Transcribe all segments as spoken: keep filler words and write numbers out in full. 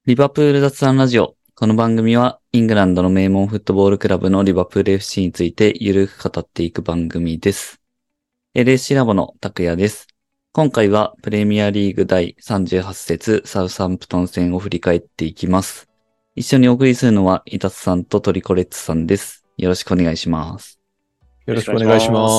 リバプール雑談ラジオ。この番組はイングランドの名門フットボールクラブのリバプール エフシー についてゆるく語っていく番組です。エルエスシー ラボの拓也です。今回はプレミアリーグだいさんじゅうはち節サウサンプトン戦を振り返っていきます。一緒にお送りするのはイタツさんとトリコレッツさんです。よろしくお願いします。 よろしくお願いします。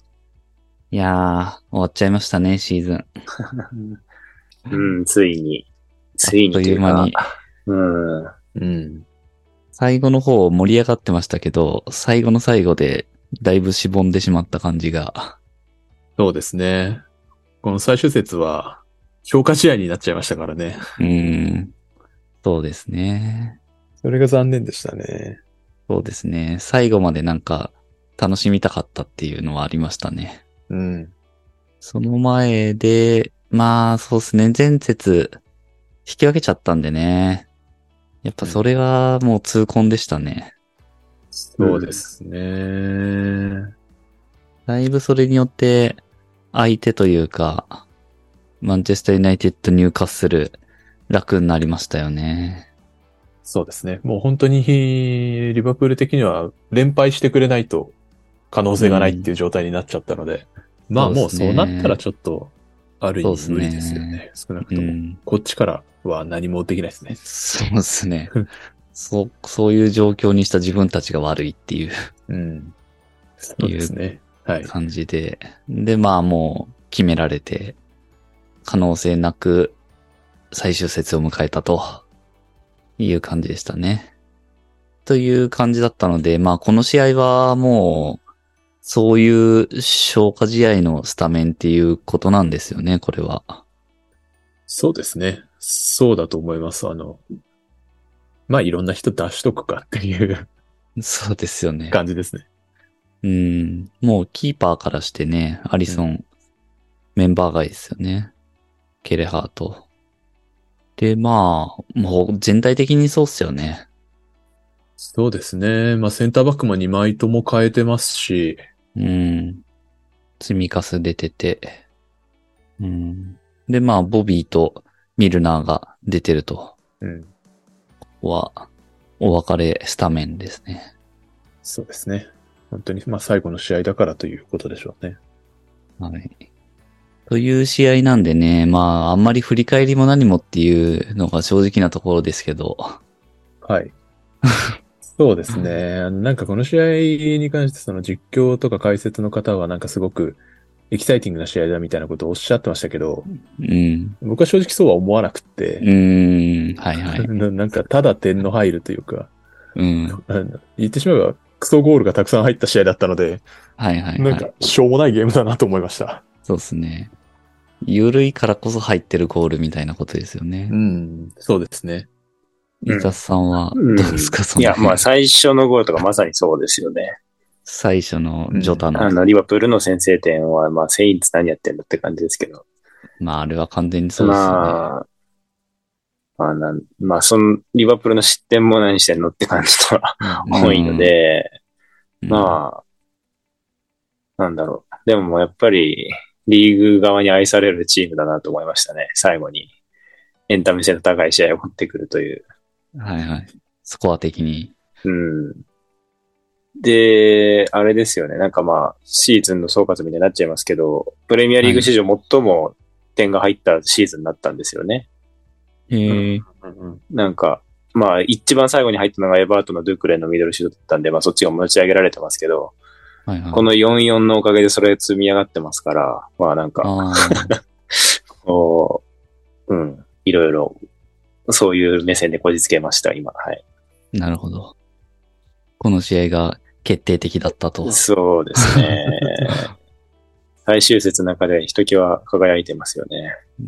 いやー、終わっちゃいましたね、シーズン。 うん、ついに。ついにというか。 あっという間に。 うん。 うん。 最後の方盛り上がってましたけど、最後の最後でだいぶしぼんでしまった感じが。 そうですね。この最終節は消化試合になっちゃいましたからね。 うーん。そうですね。 それが残念でしたね。 そうですね。最後までなんか楽しみたかったっていうのはありましたね。 うん。 その前で、まあそうですね。前節引き分けちゃったんでね。やっぱそれはもう痛恨でしたね。 そうですね。 だいぶそれによって相手というか、マンチェスターユナイテッドニューカッスル楽になりましたよね。 そうですね。もう本当にリバプール的には連敗してくれないと可能性がないっていう状態になっちゃったので、うん、まあもうそうなったらちょっとある意味無理ですよね。ね少なくとも、うん、こっちからは何もできないですね。 そうですね。そう、そういう状況にした自分たちが悪いっていう。 うん。そうですね。はい。 感じで。で、まあもう決められて、可能性なく最終節を迎えたという感じでしたね。という感じだったので、まあこの試合はもう、そういう消化試合のスタメンっていうことなんですよね、これは。 そうですね。そうだと思います。あの、まあいろんな人出しとくかっていうそうですよね。 感じですね。 うん。もうキーパーからしてね、アリソン、うん、メンバー外ですよね。ケレハート。で、まあ、もう全体的にそうっすよね。 そうですね。まあセンターバックもにまいとも変えてますし。 うん。積み重ねてて。うん。で、まあ、ボビーとミルナーが出てると。 うん。 ここは、お別れスタメンですね。 そうですね。本当に、まあ最後の試合だからということでしょうね。 はい。という試合なんでね、まあ、あんまり振り返りも何もっていうのが正直なところですけど。 はい。そうですね。なんかこの試合に関してその実況とか解説の方はなんかすごくエキサイティングな試合だみたいなことをおっしゃってましたけど、 うん、 僕は正直そうは思わなくて、 うーん、はいはい。 なんかただ点の入るというか、 うん、 言ってしまえばクソゴールがたくさん入った試合だったので、 はいはいはい。 なんかしょうもないゲームだなと思いました。 そうですね。緩いからこそ入ってるゴールみたいなことですよね。 うん、そうですね。 イタさんはどうですか、うん、そのいや、まあ最初のゴールとかまさにそうですよね。 最初のジョタの、 うん、あの、リバプールの先制点は、まあ、セインツ何やってんだって感じですけど。 まあ、あれは完全にそうですよね。 まあ、まあ、なん、まあ、その、リバプールの失点も何してんのって感じとは多いので、うん、まあ、なんだろう。でももうやっぱり、リーグ側に愛されるチームだなと思いましたね。最後に、エンタメ性の高い試合を持ってくるという。 はいはい。スコア的に。 うん。で、あれですよね。なんかまあ、シーズンの総括みたいになっちゃいますけど、プレミアリーグ史上最も点が入ったシーズンになったんですよね。 へー。 なんか、まあ、一番最後に入ったのがエバートのドゥクレのミドルシュートだったんで、まあそっちが持ち上げられてますけど、 はいはい、 このよんよんのおかげでそれ積み上がってますから、まあなんか、こう、うん、いろいろ、そういう目線でこじつけました、今。はい。 なるほど。この試合が決定的だったと。 そうですね。最終節の中でひときわ輝いてますよね。 うん。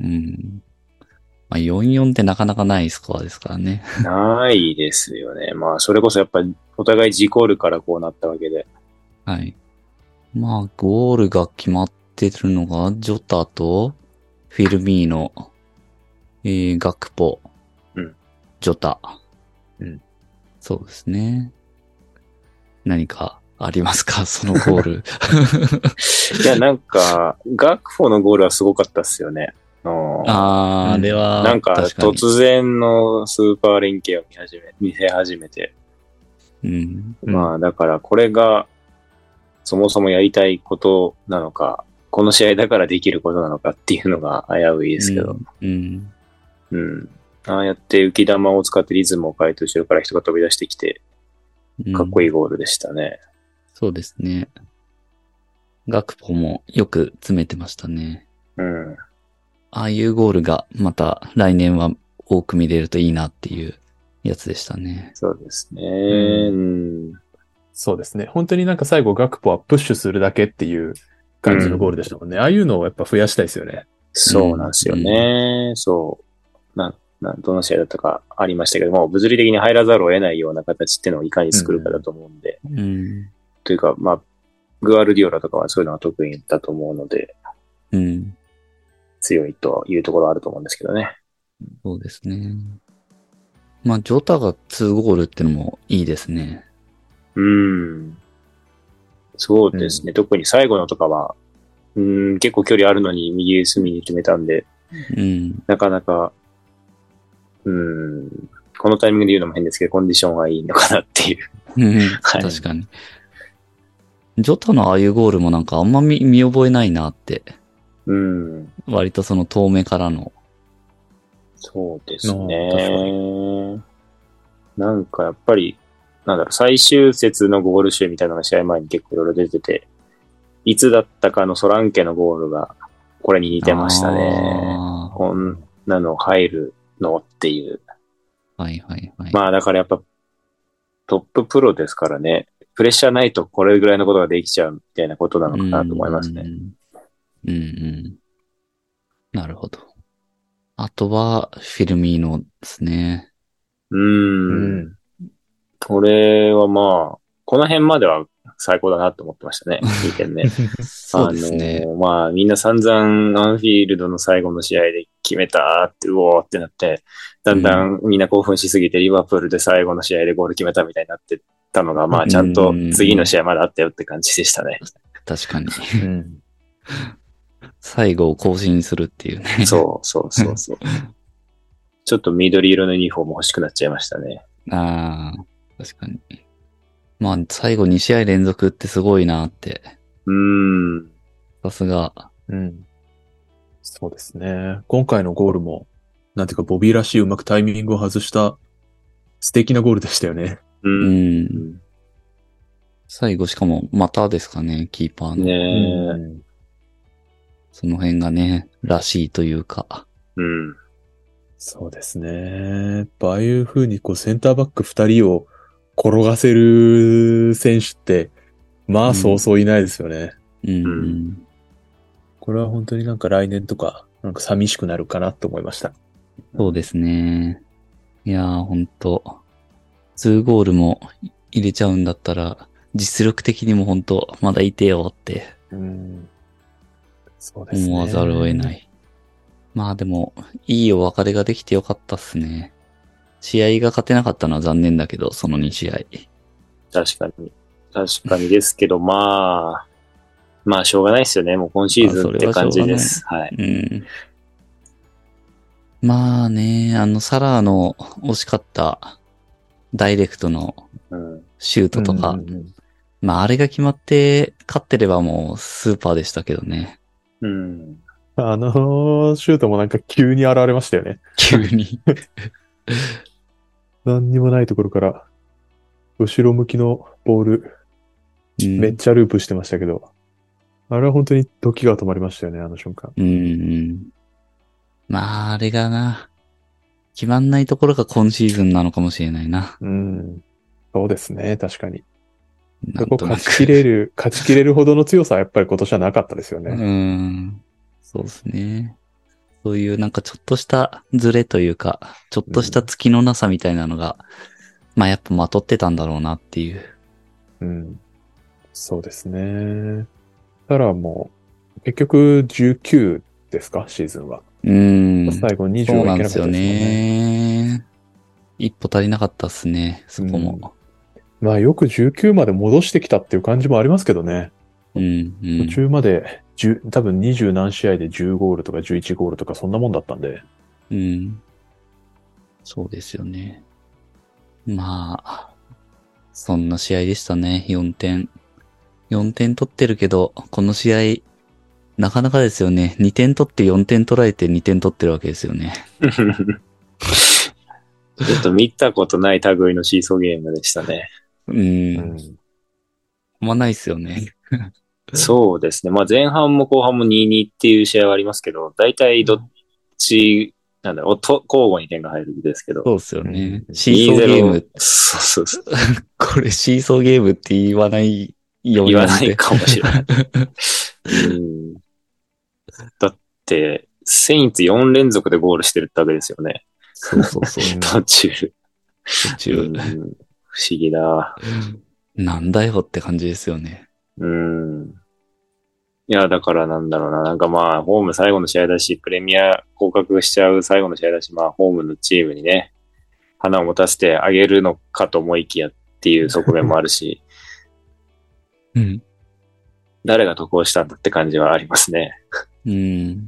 まあ、よんよんってなかなかないスコアですからね。 ないですよね。まあ、それこそやっぱりお互い自ゴールからこうなったわけで。 はい。まあ、ゴールが決まってるのが、ジョタと、フィルミーノ、えー、ガクポ、 うん、 ジョタ。 うん。 そうですね。何かありますかそのゴール。 いや、なんか、ガクフォのゴールはすごかったっすよね。 のあー、あれは、 なんか確かに。 突然のスーパー連携を見始め、見せ始めて。 うん。 まあだからこれがそもそもやりたいことなのか、この試合だからできることなのかっていうのが危ういですけど。 うん。 うん。うんああやって浮き玉を使ってリズムを変えて後ろから人が飛び出してきて、 うん、 かっこいいゴールでしたね。 そうですね。ガクポもよく詰めてましたね。 うん。 ああいうゴールがまた来年は多く見れるといいなっていうやつでしたね。 そうですね。 ううん。 そうですね。本当になんか最後ガクポはプッシュするだけっていう感じのゴールでしたもんね。ああいうのをやっぱ増やしたいですよね。 そうなんですよね。そう。な、な、どの試合だったかありましたけども、物理的に入らざるを得ないような形っていうのをいかに作るかだと思うんで。 うん。 というか、まあ、グアルディオラとかはそういうのが得意だと思うので、 うん。 強いというところはあると思うんですけどね。 そうですね。まあ、ジョタがにゴールってのもいいですね。 うん。そうですね。特に最後のとかは、うん、結構距離あるのに右隅に決めたんで、 うん。 なかなか、うん、このタイミングで言うのも変ですけど、コンディションがいいのかなっていう。 うんはい確かに。ジョタのああいうゴールもなんかあんま見見覚えないなって。 うん。 割とその遠目からの。 そうですああ確かね。なんかやっぱり、なんだろう、最終節のゴール集みたいなのが試合前に結構いろいろ出てて、いつだったかのソランケのゴールがこれに似てましたね。 あこんなの入るのっていう。 ーはいはいはい。 まあだからやっぱトッププロですからね。プレッシャーないとこれぐらいのことができちゃうみたいなことなのかなと思いますね。 うんうんうん。なるほど。あとは、フィルミーノですね。 うーん。んこれはまあ、この辺までは最高だなと思ってましたね。いい点ね。 そうですね。 あのーまあみんな散々アンフィールドの最後の試合で決めたって、うおーってなって、だんだんみんな興奮しすぎてリバプールで最後の試合でゴール決めたみたいになってたのが、まあちゃんと次の試合まであったよって感じでしたね。 確かに。 うん最後を更新するっていうね。 そうそうそうそう。ちょっと緑色のユニフォーム欲しくなっちゃいましたね。 ああ、確かに。まあ、最後に試合連続ってすごいなって。 うーん。 さすが。 うん。そうですね。今回のゴールも、なんていうか、ボビーらしいうまくタイミングを外した素敵なゴールでしたよね。 う。 うんん。最後しかも、またですかね、キーパーの。 ねえ。 うんその辺がね、らしいというか。 うん。 そうですね。やっぱああいう風にこうセンターバック二人を転がせる選手って、まあそうそういないですよね。 うん、う。 うんこれは本当になんか来年とか、なんか寂しくなるかなと思いました。 そうですね。いやー、ほんと。にゴールも入れちゃうんだったら、実力的にもほんと、まだいてよってうん。そうですね。 思わざるを得ない。まあでも、いいお別れができてよかったっすね。試合が勝てなかったのは残念だけど、そのに試合。 確かに。確かにですけど、まあ、まあ、しょうがないですよね。もう今シーズンって感じです。はい。 うん。まあね、あの、サラーの惜しかったダイレクトのうん。 シュートとか、 うんうんうんまああれが決まって勝ってればもうスーパーでしたけどね。 うん。 あのシュートもなんか急に現れましたよね。 急に。 何にもないところから、後ろ向きのボール、 うんめっちゃループしてましたけど、あれは本当に時が止まりましたよね、あの瞬間。 うんうん。まああれがな、決まんないところが今シーズンなのかもしれないな。 うん。そうですね、確かに。 なんそこと勝なくちきれる、勝ちきれるほどの強さはやっぱり今年はなかったですようね。 ん。そうですね。そういうなんかちょっとしたズレというか、ちょっとした月のなさみたいなのが、まあやっぱまとってたんだろうなっていう。 うん。そうですね。ただもう、結局じゅうきゅうですか、シーズンは。 うん。 最後にじゅうそうはいけなかなんですよったですもんね。 ね。一歩足りなかったっすね、そこも。 まあよくじゅうきゅうまで戻してきたっていう感じもありますけどね。 うん、うん。 途中までじゅう多分にじゅう何試合でじゅうゴールとかじゅういちゴールとかそんなもんだったんで。 うん。そうですよね。まあ、そんな試合でしたね。よんてん。よんてん取ってるけど、この試合、なかなかですよね。にてん取ってよんてん取られてにてん取ってるわけですよね。 ちょっと見たことない類のシーソーゲームでしたね。 うん。うん、あんまないですよね。 そうですね。まあ前半も後半も にたいに っていう試合はありますけど、大体どっち、なんだろう、と交互に点が入るんですけど。 そうですよね。シーソーゲーム。 そうそうそう。 これシーソーゲームって言わないように言わないかもしれない。うんだって、セインツよん連続でゴールしてるってわけですよね。 そうそうそう。 途中。 途中。 不思議だ。 なんだよって感じですよね。 うん。いや、だからなんだろうな。なんかまあ、ホーム最後の試合だし、プレミア降格しちゃう最後の試合だし、まあ、ホームのチームにね、花を持たせてあげるのかと思いきやっていう側面もあるし、 うん。 誰が得をしたんだって感じはありますね。 うん。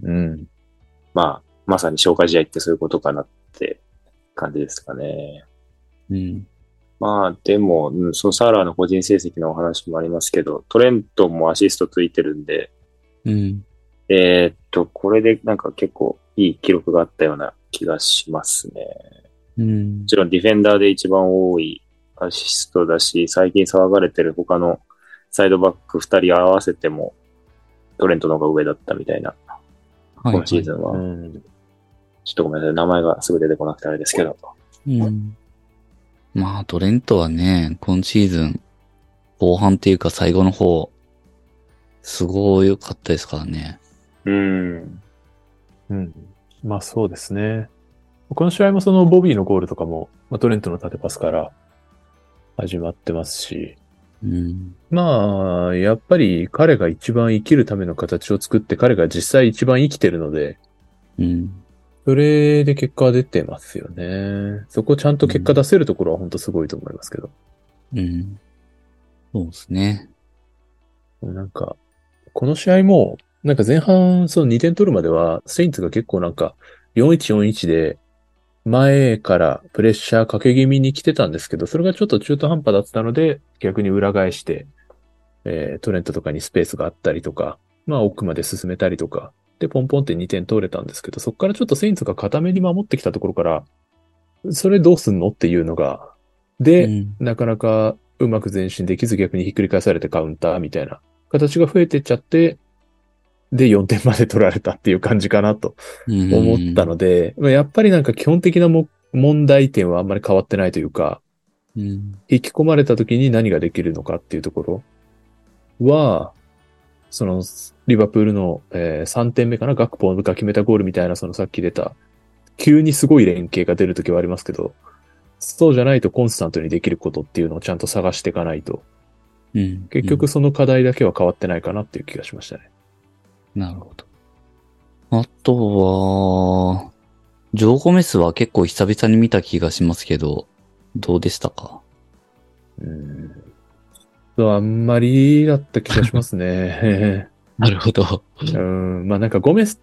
うん。 まあ、まさに消化試合ってそういうことかなって感じですかね。 うん。 まあ、でも、うん、そのサーラーの個人成績のお話もありますけど、トレントもアシストついてるんで、 うん。 えーっと、これでなんか結構いい記録があったような気がしますね。 うん。 もちろんディフェンダーで一番多いアシストだし、最近騒がれてる他のサイドバック二人合わせてもトレントの方が上だったみたいな、 はい、 今シーズンは、はいうん。ちょっとごめんなさい、名前がすぐ出てこなくてあれですけど。 うん。まあ、トレントはね、今シーズン、後半っていうか最後の方、すごい良かったですからね。 うん。 うん。まあそうですね。この試合もそのボビーのゴールとかも、まあ、トレントの縦パスから始まってますし、 うん、 まあ、やっぱり彼が一番生きるための形を作って彼が実際一番生きてるので、 うん、 それで結果は出てますよね。そこちゃんと結果出せるところは本当すごいと思いますけど。 うん。そうですね。 なんか、この試合も、なんか前半そのにてん取るまでは、セインツが結構なんかよんいちよんいちで前からプレッシャーかけ気味に来てたんですけど、それがちょっと中途半端だったので、逆に裏返して、えー、トレントとかにスペースがあったりとか、まあ奥まで進めたりとか、で、ポンポンってにてん取れたんですけど、そこからちょっとセインツが固めに守ってきたところから、それどうすんのっていうのが、で、うん、なかなかうまく前進できず逆にひっくり返されてカウンターみたいな形が増えてっちゃって、で、よんてんまで取られたっていう感じかなと思ったので、うん、やっぱりなんか基本的なも問題点はあんまり変わってないというか、うん、引き込まれた時に何ができるのかっていうところは、その、リバプールの、えー、さんてんめかな、ガクポが決めたゴールみたいな、そのさっき出た、急にすごい連携が出るときはありますけど、そうじゃないとコンスタントにできることっていうのをちゃんと探していかないと、うん、結局その課題だけは変わってないかなっていう気がしましたね。 なるほど。あとは、ジョー・ゴメスは結構久々に見た気がしますけど、どうでしたか？ うーん。あんまりだった気がしますね。 なるほど。 うん。まあなんかゴメスって、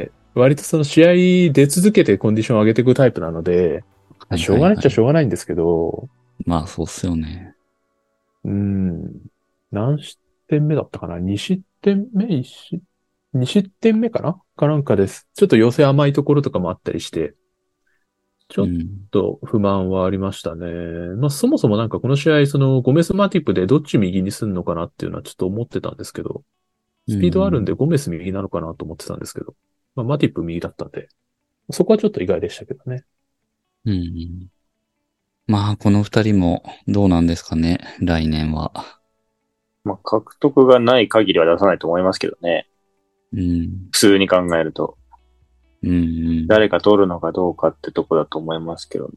割とその試合出続けてコンディションを上げていくタイプなので、しょうがないっちゃしょうがないんですけど。 まあそうっすよね。 うん。何失点目だったかな ?に 失点目 ?いち 失に失点目かなかなんかです。ちょっと寄せ甘いところとかもあったりして、ちょっと不満はありましたね。うん、まあそもそもなんかこの試合、そのゴメスマティップでどっち右にすんのかなっていうのはちょっと思ってたんですけど、スピードあるんでゴメス右なのかなと思ってたんですけど、まあマティップ右だったんで、そこはちょっと意外でしたけどね。 うん。まあこの二人もどうなんですかね、来年は。 まあ獲得がない限りは出さないと思いますけどね。 うん、 普通に考えると、 うんうん。 誰か取るのかどうかってとこだと思いますけどね。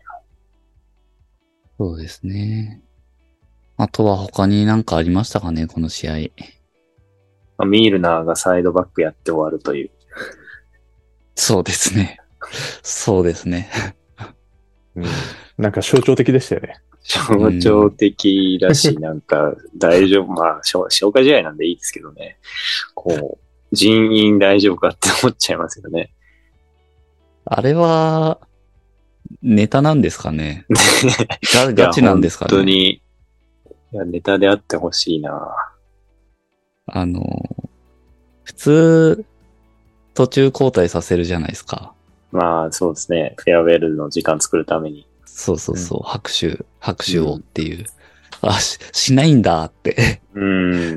そうですね。あとは他に何かありましたかね、この試合。 まあ、ミールナーがサイドバックやって終わるという。 そうですね。そうですね、 うん。なんか象徴的でしたよね。 象徴的だし、なんか大丈夫。まあ、消化試合なんでいいですけどね。こう、 人員大丈夫かって思っちゃいますよね。 あれは、ネタなんですかね。ガガチなんですかね。 本当に、いや、ネタであってほしいな。 あの、普通、途中交代させるじゃないですか。 まあ、そうですね。フェアウェルの時間作るために。 そうそうそう、うん、拍手、拍手をっていう。うん、あし、しないんだって。 うん。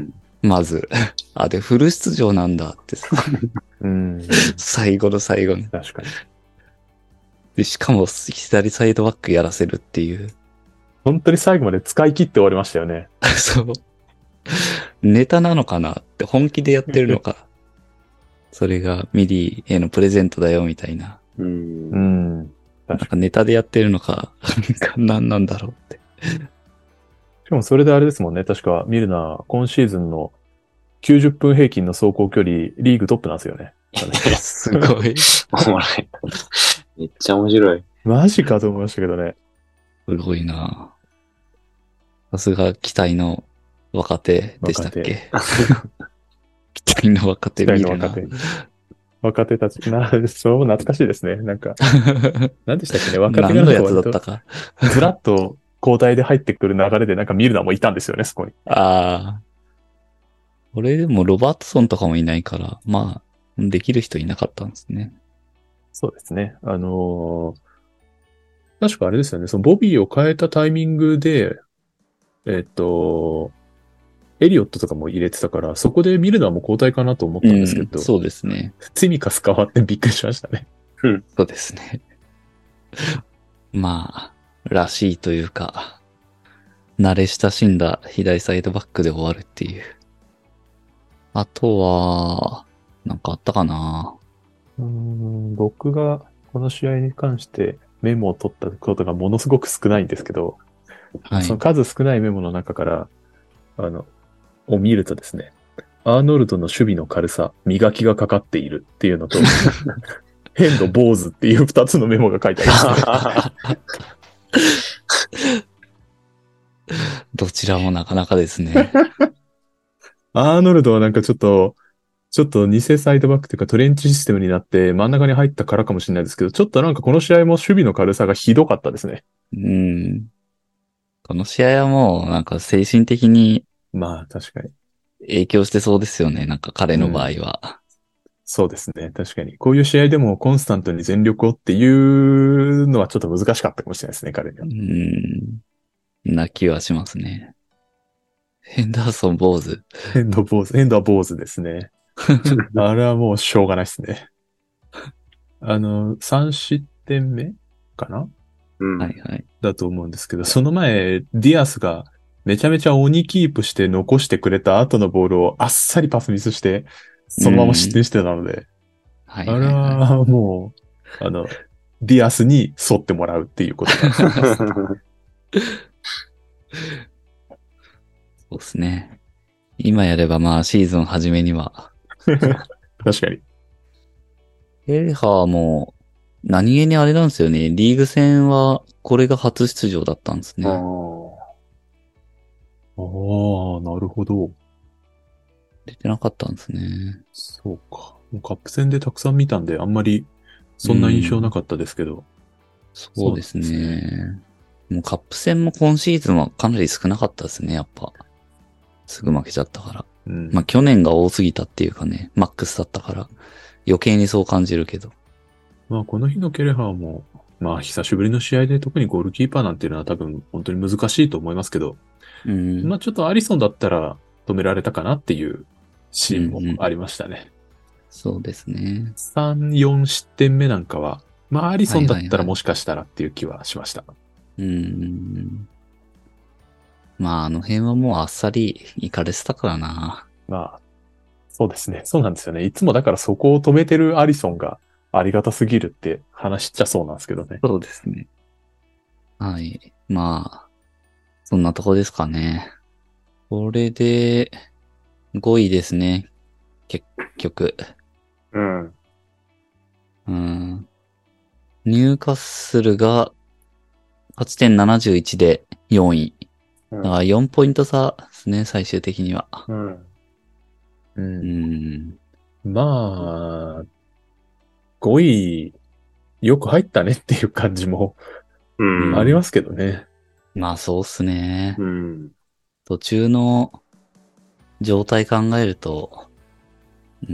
まず。あ、で、フル出場なんだってさ。 うん。 最後の最後に。 確かに。 で、しかも、左サイドバックやらせるっていう。 本当に最後まで使い切って終わりましたよね。 そう。ネタなのかなって本気でやってるのか。それがミリーへのプレゼントだよみたいな。 うん。 うん。 なんかネタでやってるのか、何なんだろうって。 しかもそれであれですもんね。確かミルナー、今シーズンのきゅうじゅっぷん平均の走行距離、リーグトップなんですよね。 すごい。 おもろい。めっちゃ面白い。 マジかと思いましたけどね。 すごいな。さすが期待の若手でしたっけ？期待の若手見るな。 期待の若手。若手たち、な、そう懐かしいですね。なんか、何でしたっけね、若手が何のやつだったか。 ずらっと交代で入ってくる流れでなんかミルナーもいたんですよね、そこに。 ああ。俺でもロバートソンとかもいないから、まあ、できる人いなかったんですね。 そうですね。あのー、確かあれですよね、そのボビーを変えたタイミングで、えっと、エリオットとかも入れてたから、そこでミルナーも交代かなと思ったんですけど、 うん、そうですね。 ツィミカス変わってびっくりしましたね。 うん。 そうですね。まあ、らしいというか、慣れ親しんだ左サイドバックで終わるっていう。あとは、なんかあったかな。 うーん、僕がこの試合に関してメモを取ったことがものすごく少ないんですけど、はい、その数少ないメモの中から、あの、を見るとですね、アーノルドの守備の軽さ、磨きがかかっているっていうのと、変の坊主っていう二つのメモが書いてありますね。 どちらもなかなかですね。 アーノルドはなんかちょっと、ちょっと偽サイドバックというかトレンチシステムになって真ん中に入ったからかもしれないですけど、ちょっとなんかこの試合も守備の軽さがひどかったですね。 うん。この試合はもうなんか精神的に。 まあ確かに。 影響してそうですよね。なんか彼の場合は、うん。 そうですね。確かに。こういう試合でもコンスタントに全力をっていうのはちょっと難しかったかもしれないですね、彼には。 うん。な気はしますね。ヘンダーソン坊主。 ヘンド坊主。ヘンドは坊主ですね。あれはもうしょうがないですね。あの、さん失点目かな、 うん、 はいはい。 だと思うんですけど、その前、ディアスがめちゃめちゃ鬼キープして残してくれた後のボールをあっさりパスミスして、そのまま失点してたので、 はいあれはもう、あの、ディアスに沿ってもらうっていうことだと思います。 そうですね。今やればまあシーズン初めには。 確かに。 エレハーも何気にあれなんですよね。リーグ戦はこれが初出場だったんですね。ああ、 なるほど。 出てなかったんですね。 そうか。カップ戦でたくさん見たんで、あんまりそんな印象なかったですけど。 そうですね。そうですね。もうカップ戦も今シーズンはかなり少なかったですね、やっぱ。すぐ負けちゃったから。うん、まあ去年が多すぎたっていうかね、マックスだったから余計にそう感じるけど。 まあこの日のケレハーも、まあ久しぶりの試合で特にゴールキーパーなんていうのは多分本当に難しいと思いますけど、うん、まあちょっとアリソンだったら止められたかなっていうシーンもありましたね。うんうん、 そうですね。 さん、よん失点目なんかは、まあアリソンだったらもしかしたらっていう気はしました。 はいはいはい、うんまあ、あの辺はもうあっさり行かれてたからな。 まあ、そうですね。そうなんですよね。いつもだからそこを止めてるアリソンがありがたすぎるって話しちゃそうなんですけどね。 そうですね。はい。まあ、そんなとこですかね。これで、ごいですね。結局。 うん。 うん。ニューカッスルが勝ち点ななじゅういちでよんい。だからよんポイント差ですね、最終的には。 うん。 うん。 まあ、ごい、よく入ったねっていう感じもうん。 ありますけどね。 まあそうっすね。 うん。 途中の状態考えると、うん、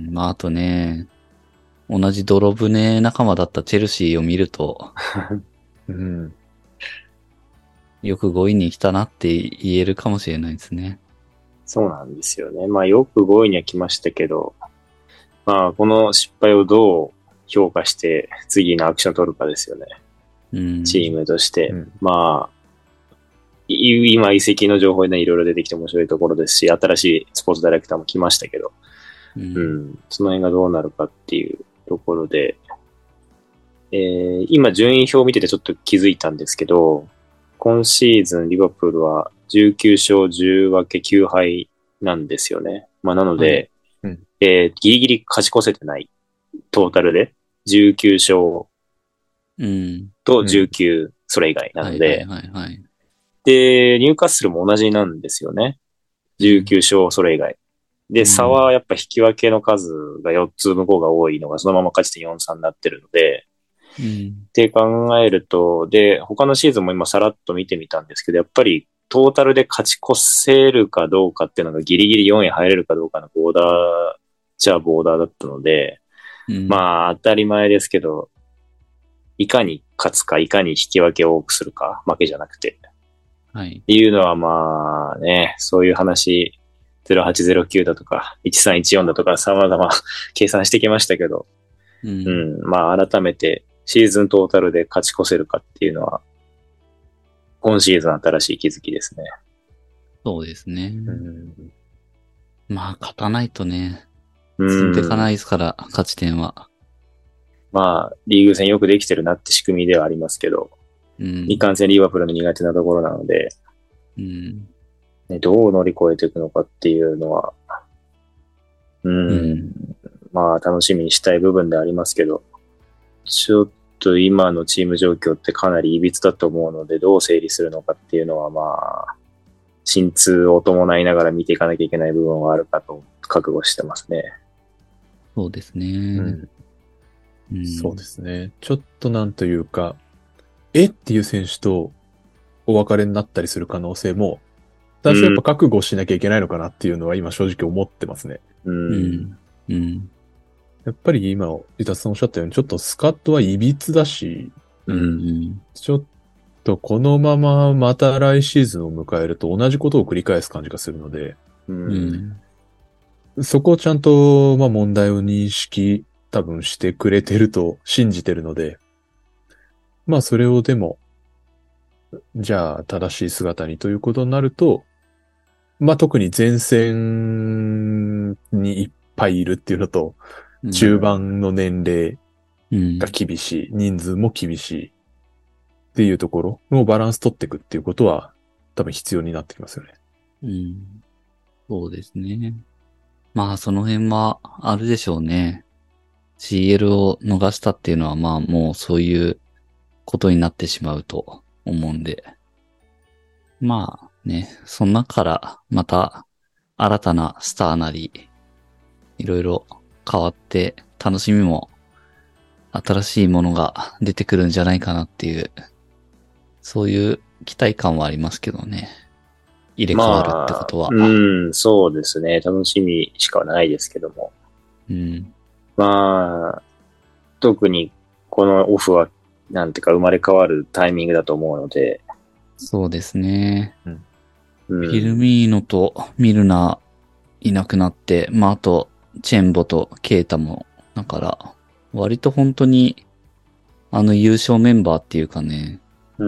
まああとね、同じ泥船仲間だったチェルシーを見ると、 うん。 よくごいに来たなって言えるかもしれないですね。 そうなんですよね。まあよくごいには来ましたけど、まあこの失敗をどう評価して次のアクションを取るかですよね。 うん、 チームとして。 うん、 まあ、い今移籍の情報でね、いろいろ出てきて面白いところですし、新しいスポーツダイレクターも来ましたけど、 ううんん、その辺がどうなるかっていうところで、えー今順位表を見ててちょっと気づいたんですけど、今シーズンリバプールはじゅうきゅう勝じゅう分けきゅう敗なんですよね。まあなので、 はいうんえーギリギリ勝ち越せてない。トータルでじゅうきゅう勝うん。 とじゅうきゅうそれ以外なので、 はいはいはいはい。 で、ニューカッスルも同じなんですよね。じゅうきゅう勝それ以外。で、 うん差はやっぱ引き分けの数がよっつ向こうが多いのがそのまま勝ち点よんさんになってるので、 うん。 って考えると、で、他のシーズンも今さらっと見てみたんですけど、やっぱりトータルで勝ち越せるかどうかっていうのがギリギリよんい入れるかどうかのボーダーじゃボーダーだったので、 うん、 まあ当たり前ですけど、いかに勝つか、いかに引き分けを多くするか、負けじゃなくて。 はい。 っていうのはまあね、そういう話、ゼロはちゼロきゅうだとか、いちさんいちよんだとか様々計算してきましたけど、 う。 うんん、まあ改めてシーズントータルで勝ち越せるかっていうのは、今シーズン新しい気づきですね。 そうですね。 うんまあ、勝たないとね、 う積んでいかん。 ないですから、勝ち点は。 まあ、リーグ戦よくできてるなって仕組みではありますけど、 うん。 いかんせんリーバプールの苦手なところなので、 うん。 ね、どう乗り越えていくのかっていうのは、うん、 うんまあ楽しみにしたい部分でありますけど、ちょっと今のチーム状況ってかなり歪だと思うので、どう整理するのかっていうのはまあ、心痛を伴いながら見ていかなきゃいけない部分はあるかと覚悟してますね。 そうですね。 うんうんそうですね。ちょっとなんというか、えっていう選手とお別れになったりする可能性も、多少やっぱ覚悟しなきゃいけないのかなっていうのは今正直思ってますね。 う。 うんん。うん。 やっぱり今、伊達さんおっしゃったように、ちょっとスカットは歪だし、 う。 うんん。 ちょっとこのまままた来シーズンを迎えると同じことを繰り返す感じがするので、 う。 うんん。 そこをちゃんと、まあ問題を認識多分してくれてると信じてるので、まあそれをでも、じゃあ正しい姿にということになると、まあ特に前線にいっぱいいるっていうのと、中盤の年齢うん。 が厳しい、人数も厳しいっていうところのバランス取っていくっていうことは多分必要になってきますよね。 うん。そうですね。まあ、その辺はあるでしょうね。シーエル を逃したっていうのは、まあ、もうそういうことになってしまうと思うんで。まあね、その中からまた新たなスターなり、いろいろ変わって楽しみも新しいものが出てくるんじゃないかなっていう、そういう期待感はありますけどね。入れ替わるってことは。 まあ、うん、そうですね。楽しみしかないですけども。 うん。 まあ、特にこのオフは、なんていうか生まれ変わるタイミングだと思うので。 そうですね。 うん、 フィルミーノとミルナーいなくなって、まあ、あと、チェンボとケイタも、だから、割と本当に、あの優勝メンバーっていうかね、 うん、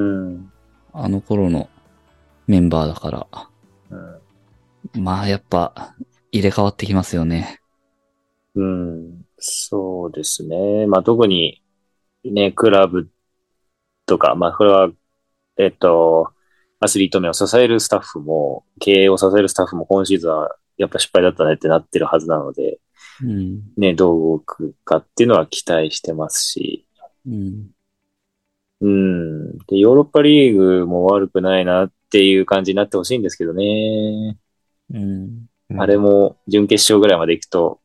あの頃のメンバーだから、 うん、 まあやっぱ入れ替わってきますよね。 うん、そうですね。まあ特にね、クラブとか、まあこれは、えっと、アスリート面を支えるスタッフも、経営を支えるスタッフも今シーズンはやっぱ失敗だったねってなってるはずなので、 うん。 ね、どう動くかっていうのは期待してますし、 うん。 うん。で、ヨーロッパリーグも悪くないなっていう感じになってほしいんですけどね。 うん。 あれも準決勝ぐらいまで行くと、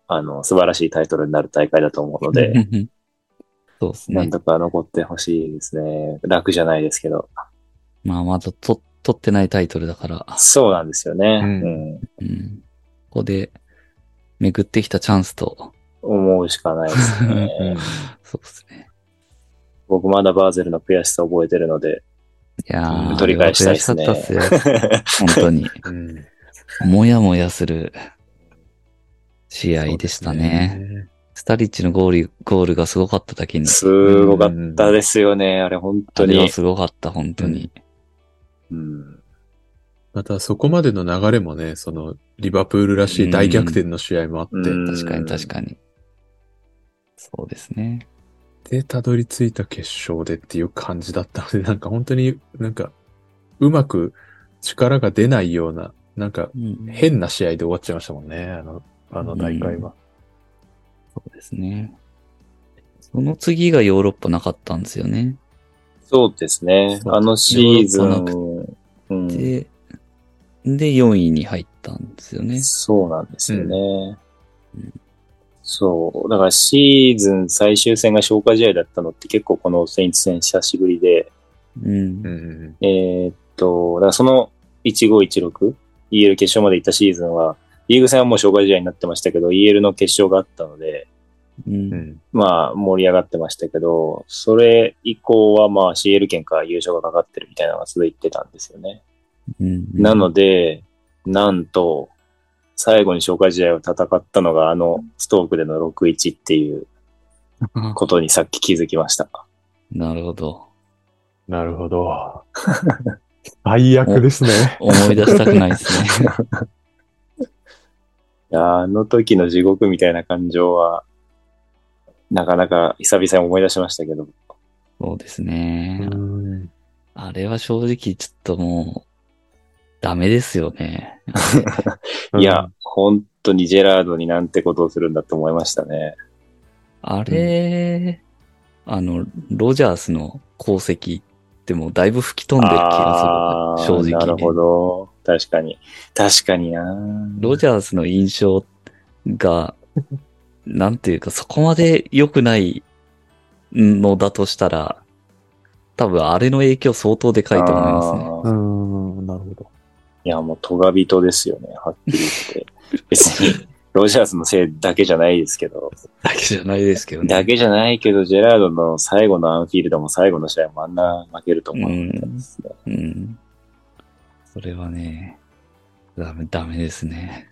あの、素晴らしいタイトルになる大会だと思うので、 そうですね。 なんとか残ってほしいですね。楽じゃないですけど。 まあ、まだと取ってないタイトルだから。 そうなんですよね。 うんうんうん、ここで巡ってきたチャンスと。 思うしかないですね。 うんそうですね。 僕まだバーゼルの悔しさを覚えてるので、 いやー、 取り返したいですね。 あれは悔しかったっすよ。本当に。 うんもやもやする試合でしたね。 そうですねスタリッチのゴール、ゴールがすごかっただけに。 すごかったですよね。あれ本当に。 あれはすごかった、本当に。 うんまたそこまでの流れもね、そのリバプールらしい大逆転の試合もあって、 うん確かに確かに。そうですね。 で、たどり着いた決勝でっていう感じだったので、なんか本当になんかうまく力が出ないような、なんかうん変な試合で終わっちゃいましたもんね、あの、あの大会は。 そうですね。その次がヨーロッパなかったんですよね。 そうですね。 そうあのシーズヨーロッン、うんで、で、よんいに入ったんですよね。 そうなんですよね。 うんそう。だからシーズン最終戦が消化試合だったのって結構このセインツ戦久しぶりで、 うん。 うんえーっと、だからそのじゅうご、じゅうろく、イーエル 決勝まで行ったシーズンは、リーグ戦はもう消化試合になってましたけど、イーエル の決勝があったので、 う。 うんんまあ盛り上がってましたけど、それ以降はまあ シーエル 圏から優勝がかかってるみたいなのが続いてたんですよね。 うん。 なので、なんと、最後に消化試合を戦ったのがあのストークでの ろくたいいち っていうことにさっき気づきました。 なるほど。 なるほど。最悪ですね。 思い出したくないですね。 いやあの時の地獄みたいな感情は、なかなか久々に思い出しましたけど。 そうですね。 うんあれは正直ちょっともう、ダメですよね。 いや、本当にジェラードになんてことをするんだと思いましたね。 あれ、あの、ロジャースの功績ってもうだいぶ吹き飛んでる気がする。正直。 なるほど。確かに。確かにな。 ロジャースの印象が、なんていうか、そこまで良くないのだとしたら、多分あれの影響相当でかいと思いますね。 あーうん、なるほど。 いや、もう、トガ人ですよね。はっきり言って。別に、ロジャースのせいだけじゃないですけど。 だけじゃないですけどね。 だけじゃないけど、ジェラードの最後のアンフィールドも最後の試合もあんな負けると思うんですね。 うん。それはね、ダメ、ダメですね。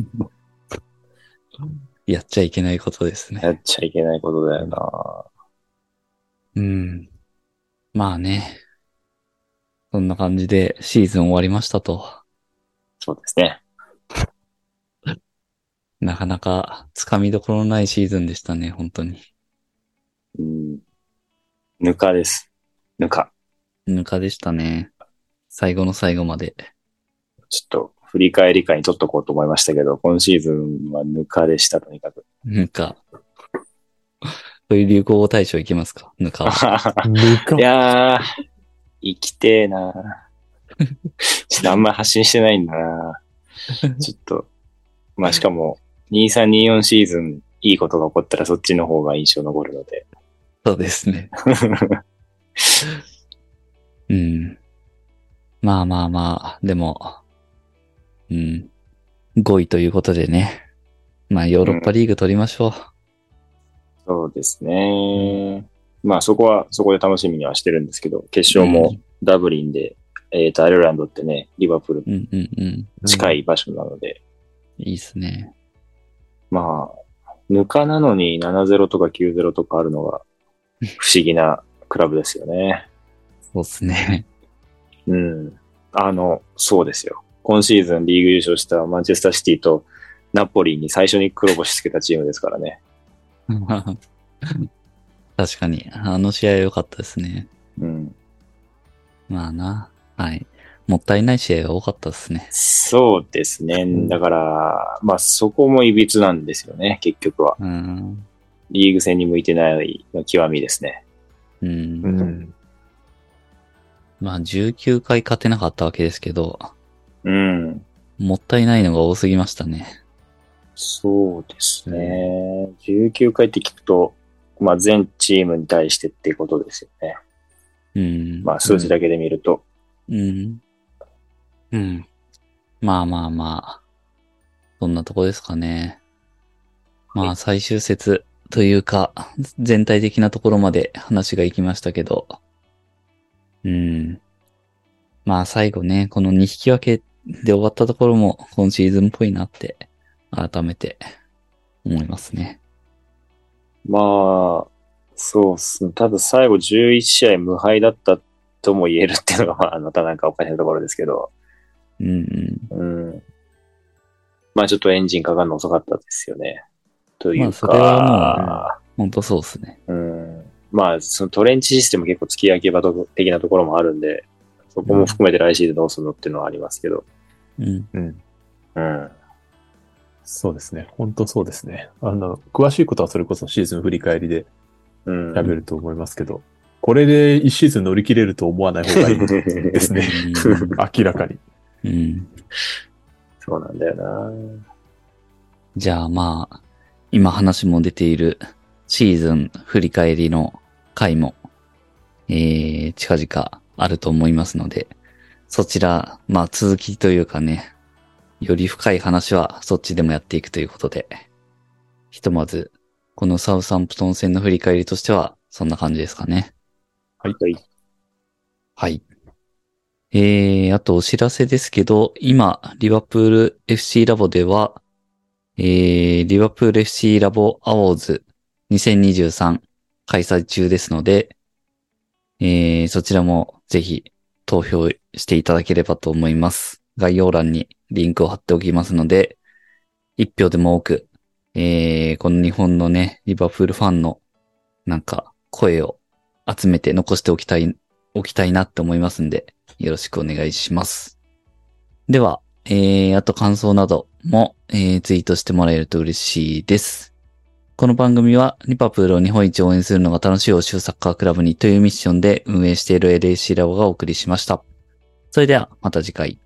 やっちゃいけないことですね。 やっちゃいけないことだよな。 うん。まあね。そんな感じでシーズン終わりましたと。 そうですね。 なかなかつかみどころのないシーズンでしたね、本当に。 うん。ぬかです。ぬか。 ぬかでしたね。最後の最後まで。 ちょっと、振り返り会に取っとこうと思いましたけど、今シーズンはぬかでした、とにかく。 ぬか。そういう流行語大賞いきますか、ぬかは。 ぬかいやー、生きてえなちょっとあんま発信してないんだなちょっと、まあしかも、にさんによんシーズンいいことが起こったらそっちの方が印象残るので。 そうですね。うん。まあまあまあ、でも、うん。ごいということでね。まあヨーロッパリーグ取りましょう。 そうですね。まあそこは、そこで楽しみにはしてるんですけど、決勝もダブリンで、えっと、アイルランドってね、リバプールうんうんうん。 近い場所なので、 いいっすね。 まあ、ぬかなのにななたいゼロとかきゅうたいゼロとかあるのが不思議なクラブですよね。 そうっすね。 うん。あの、そうですよ。今シーズンリーグ優勝したマンチェスターシティとナポリに最初に黒星つけたチームですからね。 確かに、あの試合良かったですね。 うん。 まあな。はい。もったいない試合が多かったですね。 そうですね。だから、まあそこも歪なんですよね、結局は。 うん。 リーグ戦に向いてない極みですね。 うん。 うん。 まあじゅうきゅうかい勝てなかったわけですけど、 うん。 もったいないのが多すぎましたね。 そうですね。じゅうきゅうかいって聞くと、まあ全チームに対してっていうことですよね。 うん。 まあ数字だけで見ると。 うん。うん。まあまあまあ。そんなとこですかね。まあ最終節というか、全体的なところまで話が行きましたけど。うん。まあ最後ね、このに引き分けで終わったところも今シーズンっぽいなって改めて思いますね。 まあ、そうっすね。ただ最後じゅういち試合無敗だったとも言えるっていうのが、まあ、またなんかおかしなところですけど。 うんうん。 うん。まあちょっとエンジンかかるの遅かったですよね。というか。 まあそれはもう、本当そうですね。 うん。まあそのトレンチシステム結構付き焼き場的なところもあるんで、そこも含めて来シーズンどうするのっていうのはありますけど。 うん。 うん。 うん。 そうですね。本当そうですね。あの、詳しいことはそれこそシーズン振り返りでうん。 喋ると思いますけど、これで一シーズン乗り切れると思わない方がいいですね。明らかに。 うん。 そうなんだよな。 じゃあまあ、今話も出ているシーズン振り返りの回も、えー、近々あると思いますので、そちら、まあ続きというかね、より深い話はそっちでもやっていくということで、ひとまず、このサウサンプトン戦の振り返りとしては、そんな感じですかね。 はい。はい。 はい。えー、あとお知らせですけど、今、リバプール エフシー ラボでは、えー、リバプール エフシー ラボアワーズにせんにじゅうさん開催中ですので、えー、そちらもぜひ投票していただければと思います。概要欄にリンクを貼っておきますので、一票でも多く、えー、この日本のね、リバプールファンのなんか声を集めて残しておきたい、おきたいなって思いますんで、よろしくお願いします。では、えー、あと感想なども、えー、ツイートしてもらえると嬉しいです。この番組はリバプールを日本一応援するのが楽しい欧州サッカークラブにというミッションで運営している エルエーシー ラボがお送りしました。それではまた次回。